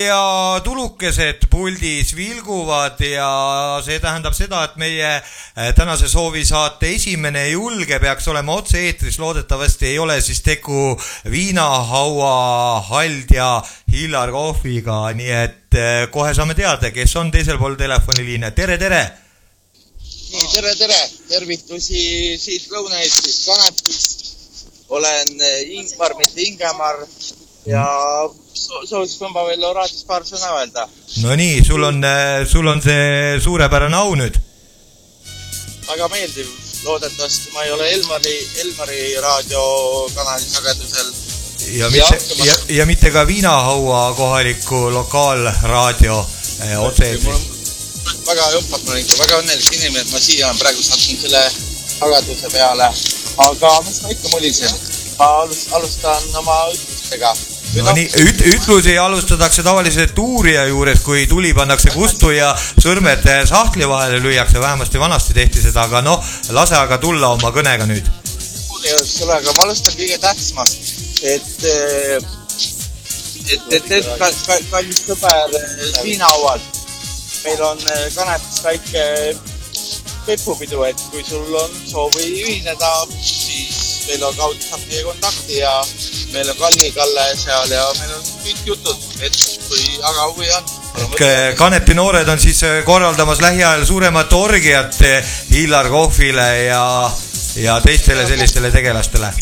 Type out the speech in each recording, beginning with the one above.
ja tulukesed puldis vilguvad ja see tähendab seda, et meie tänase soovisaate esimene julge peaks olema otse-eetris, loodetavasti ei ole siis tegu Viinahaua Hald ja Hillar Kohviga, nii et kohe saame teada, kes on teisel pool telefoniliine. Tere! Nii, tere! Tervitusi siit Lõuna-Eestist Kanepist. Olen Ingmar, mitte Ingemar ja sooviks võmba veel raadis paar sõna öelda. No nii, sul on see suurepärane au nüüd. Väga meeldiv. Loodetavasti ma ei ole Elmari raadiokanali sagedusel. Ja mitte ka Viinahaua kohaliku lokaalraadio otse-eetris. Väga jõmpad, ma olen ikka väga õnnelik inimene, et ma siia olen praegu sattunud selle sageduse peale. Aga mis ma ikka mulisen? Ma alustan oma ütlustega. No nii, ütlusi alustatakse tavaliselt uurija juures, kui tuli pannakse kustu ja sõrmed sahtli vahele lüüakse, vähemasti vanasti tehti seda, aga lase aga tulla oma kõnega nüüd. Aga ma alustan kõige tähtsamast, et kallis sõber Viinahaualt. Meil on Kanepis väike pepupidu, et kui sul on soovi ühineda, siis meil on kaudu saab meie kontakti ja meil on Kalle seal ja meil on kõik jutud, et kui aga huvi on. Kanepi noored on siis korraldamas lähiajal suuremat orgiat Hillar Kohvile ja teistele sellistele tegelastele.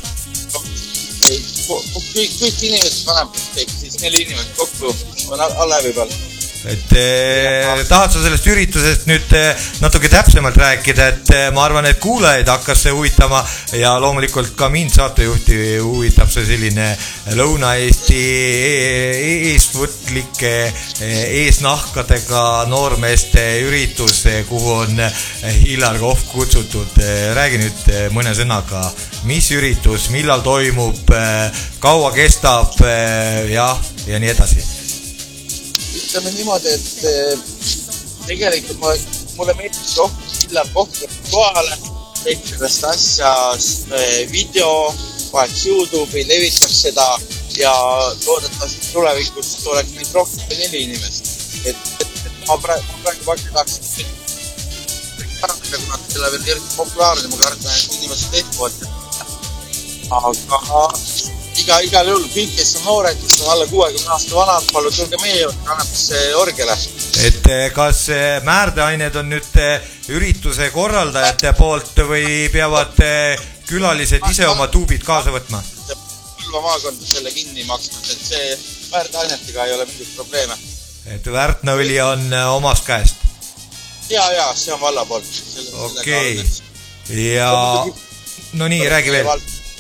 Kõik inimesed Kanepist, siis 4 inimesed kokku on Alevi peal. Tahad sa sellest üritusest nüüd natuke täpsemalt rääkida, et ma arvan, et kuulajaid hakkas see huvitama ja loomulikult ka mind saatejuhti huvitab see selline Lõuna-Eesti eestvõtlike eesnahkadega noormeeste üritus, kuhu on Hillar Kohv kutsutud. Räägi nüüd mõne sõnaga, mis üritus, millal toimub, kaua kestab ja nii edasi. Ütleme niimoodi, et tegelikult mulle meeldis rohkem Hillar Kohv kohale, teeb sellest asjast video, vaheks YouTube'i, levitab seda ja loodetavasti tulevikus oleks neid rohkem kui 4 inimest. Et ma praegu pakki tahaksin kuna selle veel eriti populaarne, ma kartan, et inimesed tehtuvad. Aga igal juhul kõik, kes on noored, kes on alla 60 aasta vanad, palun tulge meie Kanepisse orgele. Et kas määrdeained on nüüd ürituse korraldajate poolt või peavad külalised ise oma tuubid kaasa võtma? Külva maakonda selle kinni maksnud, et see määrdeainetega ei ole mingit probleeme. Et väärtnõuli on omast käest? Ja, see on valla poolt. Okei. Ja no nii, räägi veel.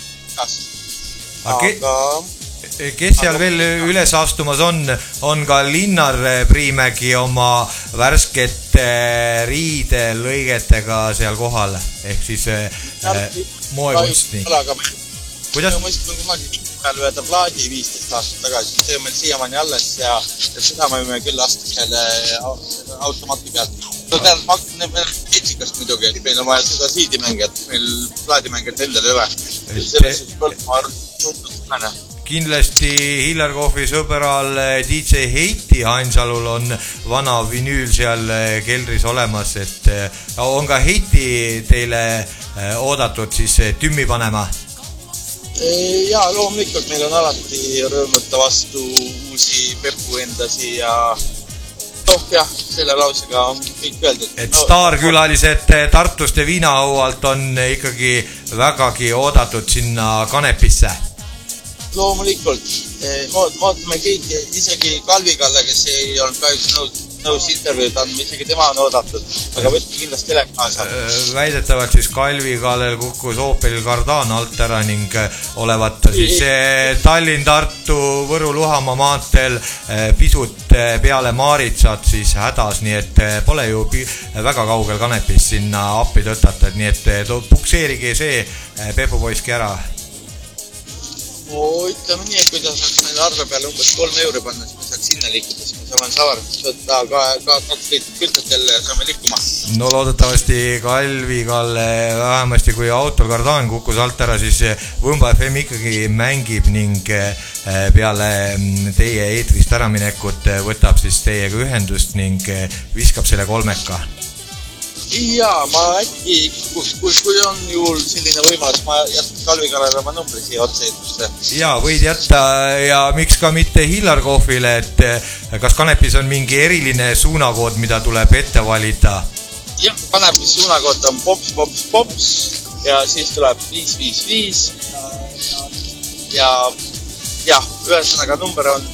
Kes seal veel üles astumas on ka Linnar Priimägi oma värskete riidelõigetega seal kohal, ehk siis moekunstnik. Kuidas? Ma mõistan kunagi peal üheda plaadi 15 aastat tagasi, see on meil siiamaani alles ja seda me võime küll astu selle automati pealt. Ma hakkan etsikast muidugi, et meil on vaja seda siidimängijat, meil plaadimängijat endal ei ole. Selles ma arvan, kindlasti Hillar Kohvi sõberal DJ Heiti Hainsalul on vana vinüül seal keldris olemas, et on ka Heiti teile oodatud siis tümmi panema? Ja loomulikult meil on alati rõõmata vastu uusi pepuendasi ja selle lausega on kõik öeldud. Et staarkülalised Tartust ja Viinahaualt on ikkagi vägagi oodatud sinna Kanepisse? Loomulikult. Ootame kõik, isegi Kalvi-Kalle, kes ei olnud kahjuks nõus intervjuud andma, isegi tema on oodatud, aga võtke kindlasti telek kaasa. Väidetavalt siis Kalvi-Kallel kukkus Opel Cardano alt ära ning olevat siis Tallinn-Tartu Võru-Luhamaa maanteel pisut peale Maaritsat siis hädas, nii et pole ju väga kaugel Kanepis sinna appi tõtata, nii et pukseerige see Pepupoiski ära. Ütleme nii, et kui ta saaks neile arve peale umbes 3 euro panna, siis me saaks sinna liikuda, siis me saame Savarmast võtta ka 2 liitrit küttet jälle ja saame liikuma. No loodetavasti Kalvi Kalle, vähemasti kui autol kardaan kukkus alt ära, siis Võmba FM ikkagi mängib ning peale teie eetrist äraminekut võtab siis teiega ühendust ning viskab selle 3. Jaa, ma äkki, kui on juhul selline võimalus, ma jätan Kalvi Kallele oma numbri siia otseetusse. Jaa, võid jätta ja miks ka mitte Hillar Kohvile, et kas Kanepis on mingi eriline suunakood, mida tuleb ette valida? Jah, Kanepis suunakood on pops ja siis tuleb 555 ja ühesõnaga number on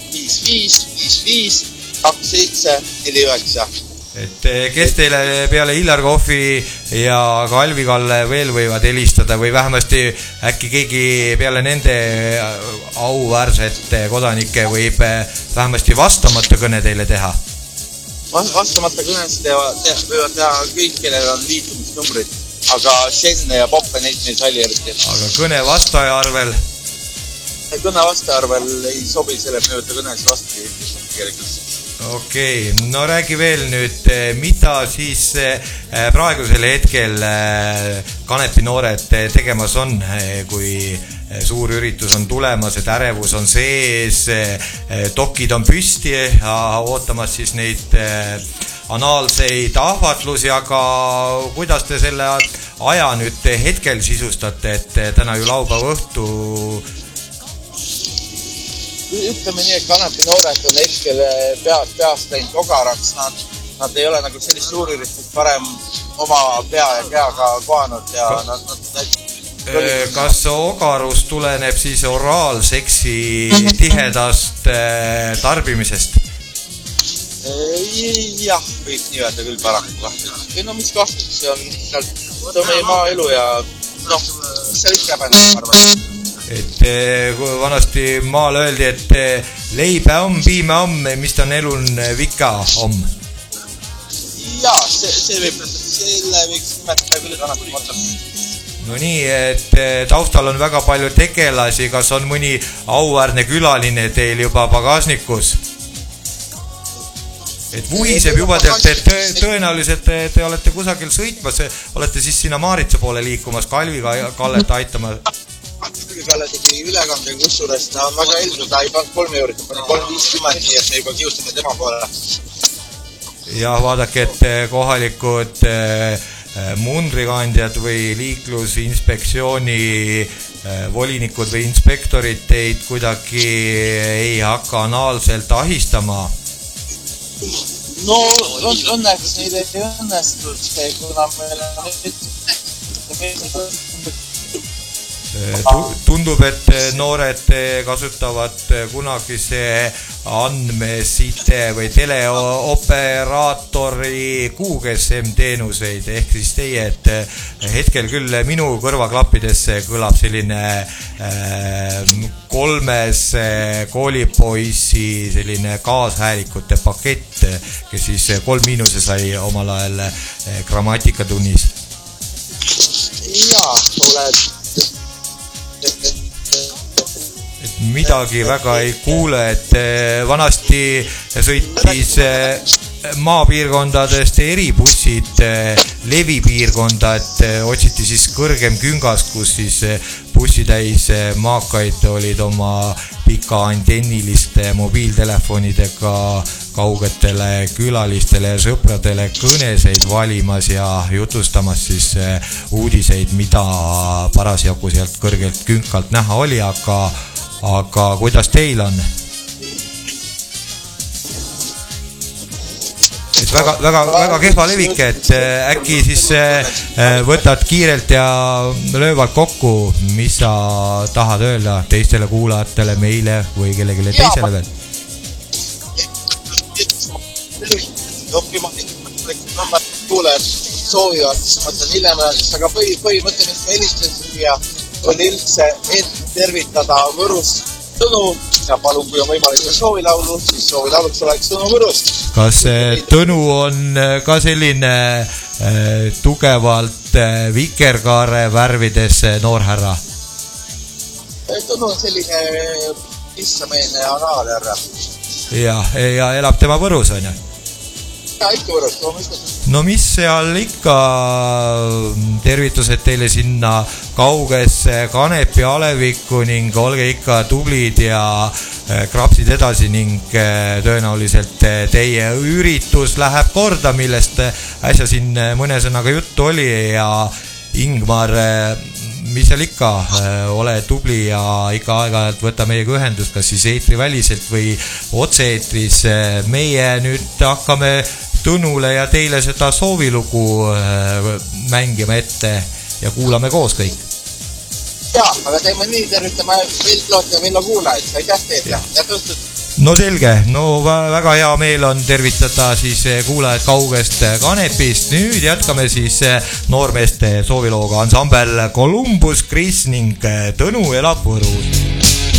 55 27 49. Et kes teile peale Hillar Kohvi ja Kalvi Kalle veel võivad helistada või vähemasti äkki keegi peale nende auväärsete kodanike võib vähemasti vastamata kõne teile teha? Vastamata kõnesid võivad teha kõik, kellel on liitumisnumbrid, aga Senne ja Poppe neid salli eriti. Aga kõne vastaja arvel? Kõne vastaja arvel ei sobi selle, et me võtta kõnesid vastu tegelikult. Okei, no räägi veel nüüd, mida siis praegusel hetkel Kanepi noored tegemas on, kui suur üritus on tulemas, et ärevus on sees, dokid on püsti, ootamas siis neid anaalseid ahvatlusi, aga kuidas te selle aja nüüd hetkel sisustate, et täna ju laupäeva õhtu ütleme nii, et Kanepi noored on hetkel peast läinud ogaraks, nad ei ole nagu sellist suurüritust varem oma pea ja käega kohanud ja Kas ogarus tuleneb siis oraalseksi tihedast tarbimisest? Jah, võib nii öelda küll paraku. Ei no mis kahtlus, see on meie maaelu ja see on ikka pärast arvata. Et vanasti maal öeldi, et leibä on, piime on, mistä on elun vika on? Jaa, selle võiks nimetada küll Kanepi motor. No nii, et taustal on väga palju tegelasi, kas on mõni auväärne külaline teil juba pagasnikus? Et vuhiseb juba teilt, et tõenäoliselt te olete kusagil sõitmas, olete siis sinna Maaritsa poole liikumas, Kalvi Kallet aitama? Kalle tegi ülekandega kusjuures, ta on väga heldu, ta ei pannud 3 eurit, ta pani 3.50, nii et me juba kiustame tema poole. Ja vaadake, et kohalikud mundrikandjad või liiklusinspektsiooni volinikud või inspektorid teid kuidagi ei hakka anaalselt ahistama? No õnneks neid ei õnnestunud, kuna meil on Tundub, et noored kasutavad kunagise andmeside või teleoperaatori QGSM teenuseid ehk siis teie, et hetkel küll minu kõrvaklappidesse kõlab selline 3 koolipoissi selline kaashäälikute pakett, kes siis 3 sai omal ajal grammatikatunnis. Jaa, oled midagi väga ei kuule, et vanasti sõitis maapiirkondadest eribussid levipiirkonda, et otsiti siis kõrgem küngas, kus siis bussitäis maakaid olid oma pika antenniliste mobiiltelefonidega kaugetele külalistele ja sõpradele kõneseid valimas ja jutustamas siis uudiseid, mida parasjagu sealt kõrgelt künkalt näha oli, aga kuidas teil on? Et väga kehva levik, et äkki siis võtad kiirelt ja löövad kokku, mis sa tahad öelda teistele kuulajatele, meile või kellelegi teisele veel? Kuulajad soovivad, siis mõtlen hiljem, aga põhimõte, mis me helistasin ja oli üldse tervitada Võrus Tõnu ja palun, kui on võimalik soovilaulu, siis soovilauluks oleks Tõnu Võrust. Kas Tõnu on ka selline tugevalt vikerkaare värvides noorhärra? Tõnu on selline issameelne anaalärra. Ja elab tema Võrus, on ju? Ja, ikka Võrus, no mis seal ikka, tervitused teile sinna kaugesse Kanepi alevikku ning olge ikka tublid ja krapsid edasi ning tõenäoliselt teie üritus läheb korda, millest äsja siin mõne sõnaga juttu oli ja Ingmar, mis seal ikka, ole tubli ja ikka aeg-ajalt võta meiega ühendust, kas siis eetriväliselt või otse-eetris. Meie nüüd hakkame Tõnule ja teile seda soovilugu mängima ette ja kuulame koos kõik. Jaa, aga teeme nii, tervitame Viltlot ja Villo kuulajaid, aitäh teile ja tõstud. No selge, no väga hea meel on tervitada siis kuulajad kaugest Kanepist. Nüüd jätkame siis noormeeste soovilooga ansambel Columbus, Chris ning Tõnu elab Võrus.